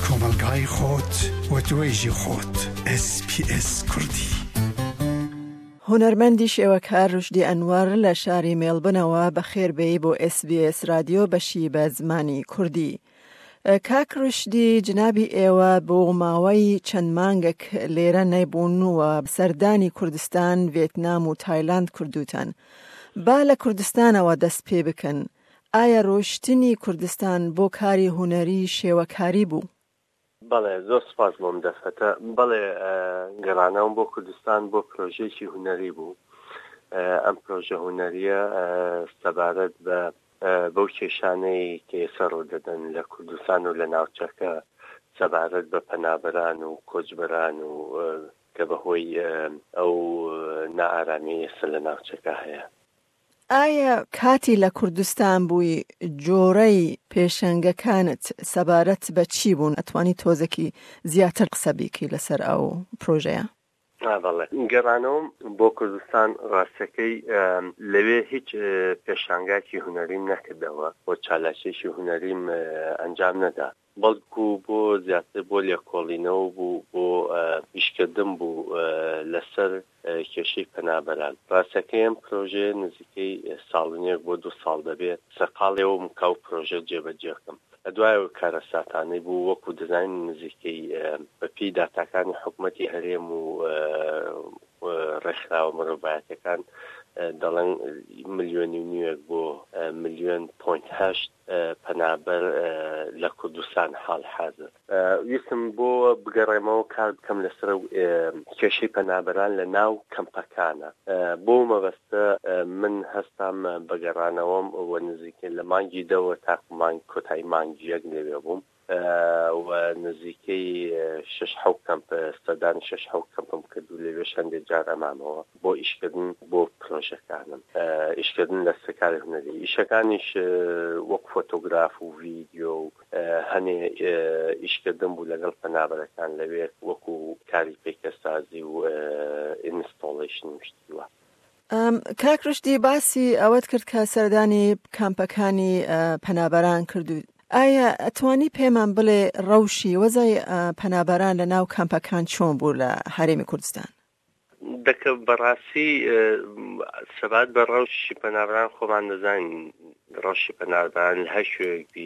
کۆمەلگای خۆت و توێژی خۆت. SPS کوردی. هونەرمەندی شێوەکار ڕوشدی ئەنوەر لە شاری مێڵبنەوە بەخێربێی بۆ SBS رادیۆ بەشی بە زمانی کوردی. کاک ڕوشدی، جنابی ئێوە بۆ ماوەی چەند مانگێک لێرە نەبوون و سەردانی کوردستان، ڤێتنام و تایلاند کردوتن. با لە کوردستانەوە دەست پێ بکەن. ئایا ڕۆشتنی کوردستان بۆ کاری هونەری شێوەکاری بوو؟ بەڵێ، زۆر سپاس بۆم دەفەتە. بەڵێ، گەڕانەوەم بۆ کوردستان بۆ پرۆژێکی هونەری بوو. ئەم پرۆژە هونەریە سەبارەت بە بەو کێشانەی کە ئێستا ڕوودەدەن لە کوردستان و لە ناوچەکە سەبارەت بە پەنابەران و کۆچبەران و کە بەهۆی ئەو نائارامی ئێستا لە ناوچەکە هەیە. ئایا کاتی لە کوردستان بووی جۆرەی پێشەنگەکانت سەبارەت بە چی بوون؟ ئەتوانی تۆزێکی زیاتر قسە بیکەی لەسەر ئەو پرۆژەیە؟ بەڵێ، گەڕانەوەم بۆ کوردستان ڕاستەکەی لەوێ هیچ پێشانگاکی هونەریم نەکردەوە، بۆ چالاکیێکی هونەریم ئەنجام نەدا، بەڵکو بۆ زیاتر بۆ لێکۆڵینەوە بوو، بۆ ئیشکردن بوو لەسەر کێشەی پەنابەران. ڕاستەکەی ئەم پرۆژێ نزیکەی ساڵێک بۆ 2 ساڵ دەبێت سەرقاڵێەوە کاو پرۆژە جێبەجێکەم. دوایەوە کارە ساتانەی بوو، وەکو دەزانین نزیکەی بەپی داتاکانی حکوومەتی هەرێم و ڕێکخراوە مرۆڤایەتەکان دەڵێن 1.5 ملیۆن بۆ 1.8 پەنابەر لە کوردستان حاڵ حاضر. ویستم بۆ بگەڕێمەوە کار بکەم لەسەر کێشەی پەنابەران لە ناو کەمپەکانە. بۆ مەبەستە من هەستام بەگەڕانەوەم و نزیکەی لە مانگی دەوە تاکو مانگ کۆتایی مانگی یەک لەوێ بووم و نزیکەی 6-7 کەمپ سەدانی 6-7 کەمپم کردو لەوێ شەندێک جار ئەمامەوە بۆ ئیشکردن بۆ پرۆژەکانم، ئیشکردن لە سەکاری هونەری. ئیشەکانیش وەک فۆتۆگراف و ڤیدیۆ و هەنێ ئیشکردن بوو لەگەڵ پەنابەرەکان لەوێ، وەکو کاری پێکەسازی و ئینستۆڵیشن شتیوە. کاک ڕوشدی، باسی ئەوەت کرد کە سەردانی کامپەکانی پەنابەران کردو. ئایا ئەتوانی پێمان بڵێ ڕەوشی وەزای پەنابەران لە ناو کامپەکان چۆن بوو لە هەرێمی کوردستان؟ دەکە بەڕاستی سەبات بە ڕەوشی پەنابەران خۆمان دەزانین، ڕەوشی پەنابەران لە هەر شوێکی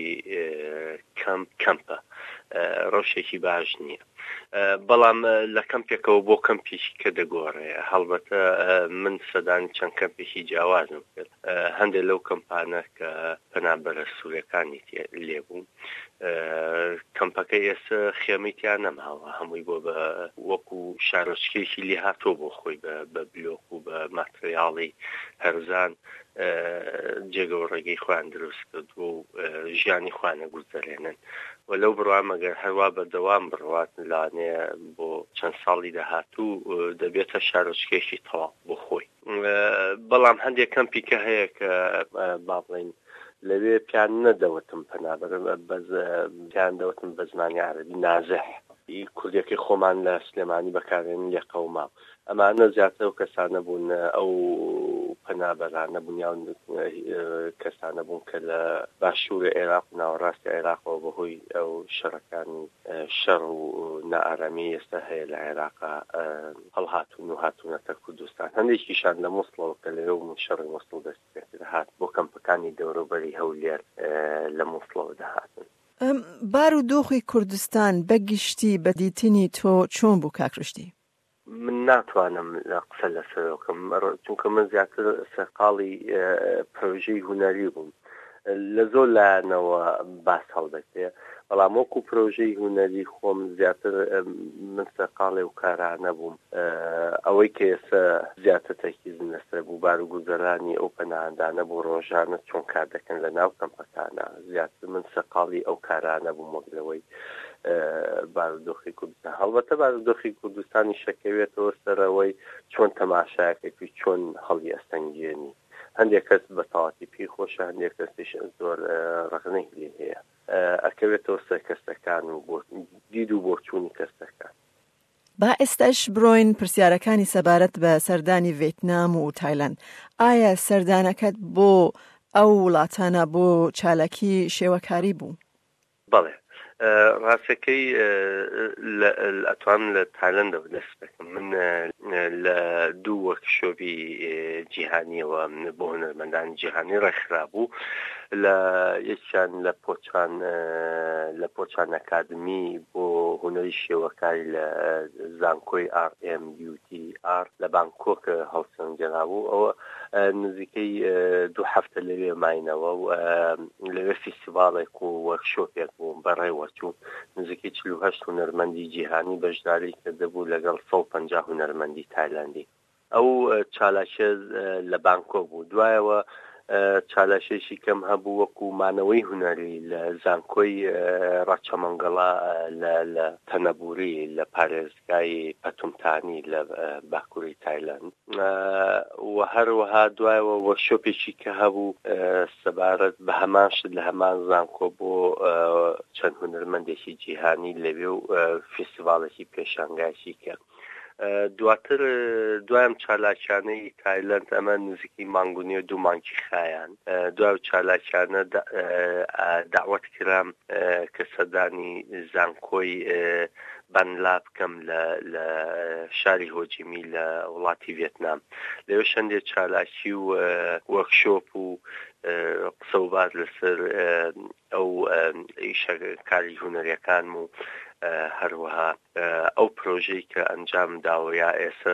کەمپە ڕەوشێکی باش نییە. بەڵام لە کەمپێکەوە بۆ کەمپێکی کە دەگۆڕێ. هەڵبەتە من سەدانی چەند کەمپێکی جیاوازم کرد. هەندێک لەو کەمپانە کە پەنابەرە سوورەکانی لێبوو، کەمپەکە ئێستا خێمەیان نەماوە، هەمووی بۆ بە وەکو شارۆچکێکی لێ هاتۆ بۆ خۆی بە بلۆک و بە ماتریاڵی هەرزان جێگە و ڕێگەی خوان دروست کرد و ژیانی خوانە گوزەرێنن. و لەو بڕوام ئەگەر هەروە بەردەوام بڕوات لانێ بۆ چەند ساڵی داهاتوو دەبێتە شارۆچکێکی تەواو بۆ خۆی. بەڵام هەندێک کەمپی کە هەیە کە با بڵێن لەوێ پیان نەدەوتم پەنابەر، بەز پیان دەوتم بە زمانی عەرەبی نازح، کوردێکی خۆمان لە سلێمانی بەکارێنین لێ قەوما. ئەمانە زیاتر ئەو کەسانە بوون، ئەو پەنابەرانە بوونیان کەسانە بوون کە لە باشووری عێراق و ناوەڕاستی عێراقەوە بەهۆی ئەو شەڕەکانی شەڕ و نائارامی ئێستا هەیە لە عێراقا هەڵهاتوون و هاتوونەتە کوردستان. هەندێکیشان لە مووسڵەوە کە لەوێ و شەڕی مووسڵ دەستی پێ هات بۆ کەمپەکانی دەوروبەری هەولێر لە مووسڵەوە دەهاتن. بارودۆخی کوردستان بەگشتی بە دیتنی تۆ چۆن بوو کاک ڕوشدی؟ من ناتوانم قسە لەسەرەکەم، چونکە من زیاتر سەرقاڵی پرۆژەی هونەری بووم. لە زۆر لایەنەوە باس هەڵدەکرێ، بەڵام وەکو پرۆژەی هونەری خۆم زیاتر من سەرقاڵێ و کارانە بووم. ئەوەی کە ئێستا زیاتر تەرکیزم لەسەر بوو بارگوزەرانی ئەو پەناهەندانە بۆ ڕۆژانە چۆن کار دەکەن لە ناو کەمپەکانە. زیاتر من سەرقاڵی ئەو کارانە بووم وەک لەوەی بارودۆخی کوردستان. هەڵبەتە بارودۆخی کوردستانی شەکەوێتەوە سەرەوەی چۆن تەماشایەکێکی چۆن هەڵی ئەستەنگێنی. هەندێک کەس بە تەواتی پێی خۆشە، هەندێک کەسیش زۆر ڕەغنەی لێ هەیە. ئەکەوێتەوە سەر کەسەکان و دید و بۆچوونی کەسەکان. با ئێستاش بڕۆین پرسیارەکانی سەبارەت بە سەردانی ڤێتنام و تایلاند. ئایا سەردانەکەت بۆ ئەو وڵاتانە بۆ چالاکی شێوەکاری بوو؟ بەڵێ، ڕاستەکەی ئەتوان لە تایلەندە دەست بکەم. من لە دوو وەرکشۆپی جیهانیەوە بۆ هونەرمەندانی جیهانی ڕێکخرا بوو. لە یەکیان لە پۆچان ئەکادمی بۆ هونەری شێوەکاری لە زانکۆی RMUTR لە بانکۆک هەڵسەنگێنا بوو. ئەوە نزیکەی 2 هەفتە لەوێ ماینەوە و لەوێ فیستیڤاڵێک و وەرکشۆپێک بوو بەڕێوەچوو. نزیکەی 48 هونەرمەندی جیهانی بەشداری کردبوو لەگەڵ 150 هونەرمەندی تایلەندی. ئەو چالاکیە لە بانکۆک بوو. دوایەوە چالاشێکی کەم هەبوو وەکو مانەوەی هونەری لە زانکۆی ڕاچەمەنگەڵا لە تەنەبووری لە پارێزگای پەتومتانی لە باکووری تایلەند و هەروەها دوایەوە وەرکشۆپێکی کە هەبوو سەبارەت بە هەمان شت لە هەمان زانکۆ بۆ چەند هونەرمەندێکی جیهانی لەوێ و فیستیڤاڵێکی پێشانگایشی کرد. دواتر دوایم چالاکیانەی تایلەند ئەمە نزیکی مانگونی و 2 مانگی خایان. دوای چالاکیانە داوەت کرام کە سەردانی زانکۆی بەنلا بکەم لە شاری هۆجیمی لە وڵاتی ڤێتنام. لەوێ شەندێک چالاکی و وەرکشۆپ و قسە و باز لەسەر ئەو کاری هونەریەکان و هەروەها ئەو پرۆژەی کە ئەنجام داوە یا ئێستا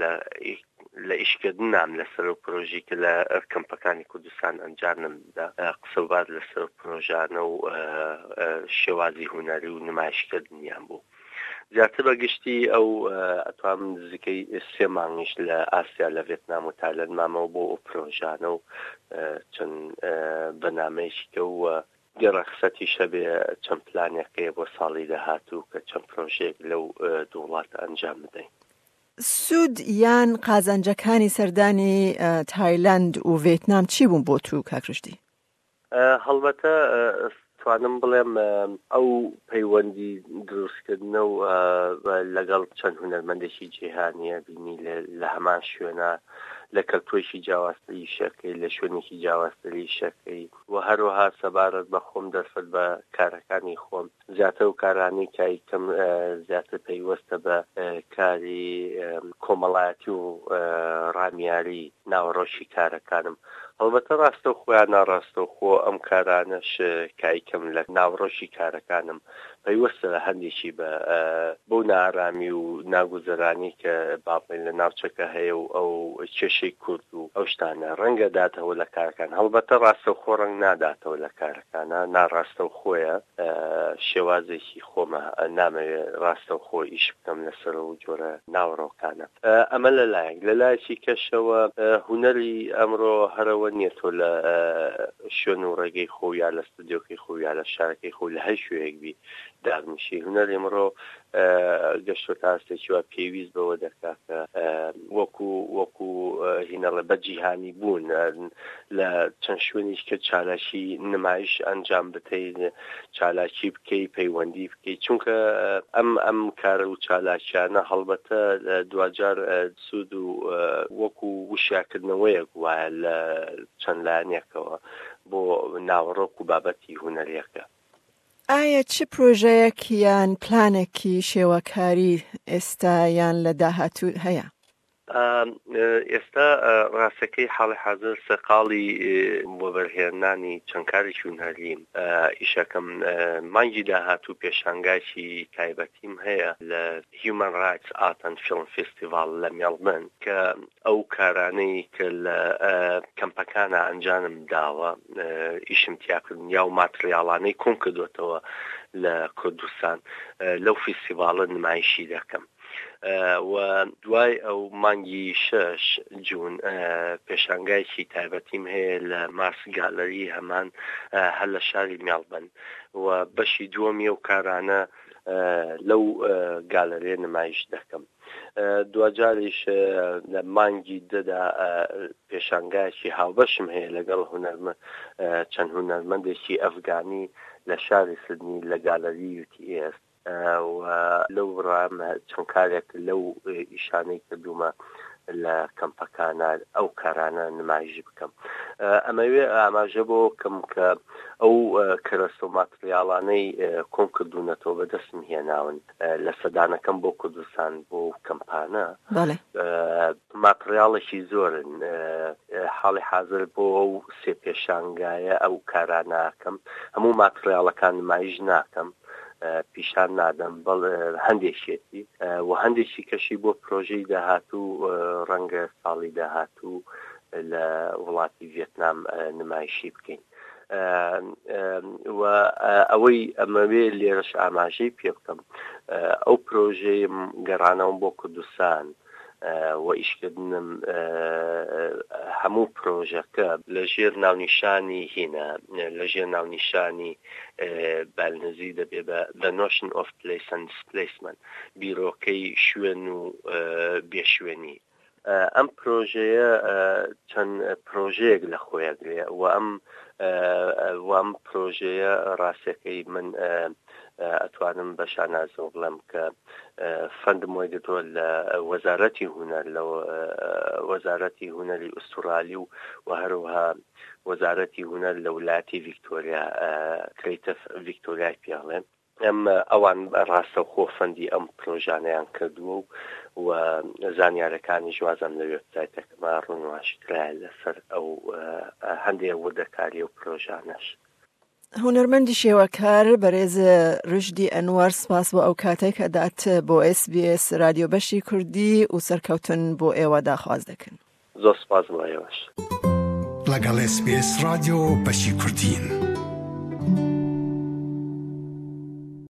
لە ئیشکردنام لەسەر و پرۆژی کە لە کەمپەکانی کوردستان ئەنجامدا قسە و باز لەسەر پرۆژانە و شێوازی هونەری و نمایشکردنیان بوو. زیاتر بەگشتی ئەو ئەتوان نزیکەی 3 مانگیش لە ئاسیا لە ڤێتنام و تایلەند مامەوە بۆ ئەو پرۆژانە و چەند بەنامەیەکی کە و گەڕەخسەتی شەبێ چەند پلانێکەیە بۆ ساڵی داهاتوو کە چەند پرۆژێک لەو دوو وڵات ئەنجام بدەین. سوود یان قازانجەکانی سەردانی تایلەند و ڤێتنام چی بوون بۆ تو کاکڕشتی؟ هەڵبەتە توانم بڵێم ئەو پەیوەندی دروستکردنە و لەگەڵ چەند هونەرمەندێکی جیهانیە بینی لە هەمان شوێنە لە کەلتوریشی جیاوازتری شەکەی لە شوێنێکی جیاوازتری شەکەی و هەروەها سەبارەت بە خۆم دەرفەت بە کارەکانی خۆم زیاتر و کارانی کەم زیاتر پەیوەستە بە کاری کۆمەڵایەتی و ڕامیاری ناوەڕۆشی کارەکانم. هەڵبەتە ڕاستە و خۆیان ناڕاستە و خۆ ئەم کارانەش کایکەم لە ناوڕۆشی کارەکانم پەیوەستە لە هەندێکی بۆ نارامی و ناگوزەرانی کە باڵێن لە ناوچەکە هەیە و ئەو کێشەی کورد و ئەو شتانە ڕەنگە داتەوە لە کارەکان. هەڵبەتە ڕاستە و خۆ ڕەنگ ناداتەوە لە کارەکانە ناڕاستە و خۆیە شێوازێکی خۆمە نامەوێت ڕاستە و خۆ ئیش بکەم لەسەر و جۆرە ناوڕۆکانە. ئەمە لە لایەکی کەشەوە هونەری ئەمڕۆ هەرەوە نییە تۆ لە شوێن و ڕێگەی خۆ یا لە ستودیۆکەی خۆ یا لە شارەکەی خۆ لە هەر شوێیەکبی داغمیشی. هونەری ئەمڕۆ گەشتۆ تاستێکی وە پێویست بەوە دەکات کە وەکو هینەڵە بەجیهانی بوون لە چەند شوێنیش کە چالاکی نمایش ئەنجام بدەیت چالاکی بکەی پەیوەندی بکەیت چونکە ئەم کارە و چالاکیانە هەڵبەتە دوجار سوود و وەکو وشیاکردنەوەیەک وایە لە چەند لایەنێکەوە بۆ ناوەڕۆک و بابەتی هونەریەکە. ئایا چ پرۆژەیەک یان پلانێکی شێوەکاری ئێستا یان لە داهاتوو هەیە؟ ئێستا ڕاستەکەی حاڵی حاضر سەقاڵی بۆ بەرهێنانی چەند کارێکی هونەریم ئیشەکەم مانگی داهاتوو پێشانگایکی تایبەتیم هەیە لە Human Rights Art and Film Festival لە مێڵبن کە ئەو کارانەی کە لە کەمپەکانە ئەنجامم داوە ئیشم تیاکردن یا و ماتریاڵانەی کۆم کردوێتەوە لە کوردستان لەو فیستیڤاڵە نمایشی دەکەم. و دوای ئەو مانگی 6 جوون پێشانگایکی تایبەتیم هەیە لە ماس گالەری هەمان هەر لە شاری مێڵبن و بەشی دووەمی ئەو کارانە لەو گالەریە نمایش دەکەم. دوجاریش لە مانگی دەدا پێشانگایکی هاوبەشم هەیە لەگەڵ چەند هونەرمەندێکی ئەفغانی لە شاری سیدنی لە گالەری UTS و لەو ڕام چەند کارێک لەو ئیشانەی کردومە لە کەمپەکانە ئەو کارانە نمایش بکەم. ئەمەوێ ئاماژە بۆ کەم کە ئەو کەرەستە و ماتریاڵانەی کۆم کردوونەتەوە بەدەستم هێناون لە سەدانەکەم بۆ کوردستان بۆ کەمپانە ماتریاڵێکی زۆرن. حاڵی حاضر بۆ ئەو سێ پێشانگایە ئەو کاراناکەم هەموو ماتریاڵەکان نمایش ناکەم، پیشان نادەم، بەڵ هەندێکێتی و هەندێکی کەشی بۆ پرۆژەی داهاتوو ڕەنگە ساڵی داهاتوو لە وڵاتی ڤێتنام نمایشی بکەین. و ئەوەی ئەمەوێ لێرەش ئاماژەی پێ بکەم ئەو پرۆژەی گەڕانەوە بۆ کوردستان و ئیشکردنم هەموو پرۆژەکە لە ژێر ناونیشانی هینە، لە ژێر ناونیشانی بالنزی دەبێ بە نۆشن ئۆف پلیس ئەند دیسپلیسمنت، بیرۆکەی شوێن و بێشوێنی. ئەم پرۆژەیە چەند پرۆژەیەک لە خۆیەگرێ و ئەم پرۆژەیە ڕاستەکەی من ئەتوانم بە شانازەوە بڵێم کە فەندم وەرگرتووە لە وەزارەتی هونەر، لە وەزارەتی هونەری ئوسترالی و هەروەها وەزارەتی هونەر لە وڵاتی ڤیکتۆریا، کریتف ڤیکتۆریای پێڵێن. ئەم ئەوان ڕاستەوخۆ فەندی ئەم پرۆژانەیان کردووە و زانیارەکانی ژوازم لە وێبسایتەکەما ڕوونواشکرایە لەسەر ئەو هەندێک وردەکاری و پرۆژانەش. هونەرمەندی شێوەکار بەڕێز ڕژدی ئەنوار، سپاس بۆ ئەو کاتێک کە دات بۆ SBS رادیۆ بەشی کوردی و سەرکەوتن بۆ ئێوە داخواز دەکەن. زۆر سپاس بۆ ئێوەش. لەگەڵ SBS رادیۆ بەشی کوردین.